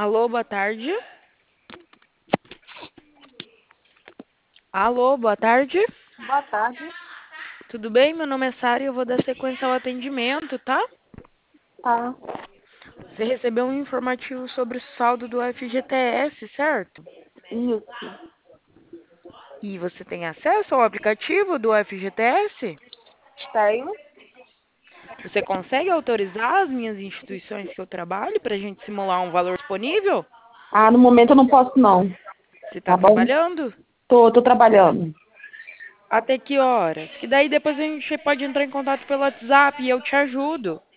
Alô, boa tarde. Alô, boa tarde. Boa tarde. Tudo bem? Meu nome é Sara e eu vou dar sequência ao atendimento, tá? Tá. Você recebeu um informativo sobre o saldo do FGTS, certo? Isso. E você tem acesso ao aplicativo do FGTS? Tenho. Você consegue autorizar as minhas instituições que eu trabalho para a gente simular um valor disponível? Ah, no momento eu não posso não. Você está Tá bom? trabalhando? Tô trabalhando. Até que horas? Que daí depois a gente pode entrar em contato pelo WhatsApp e eu te ajudo.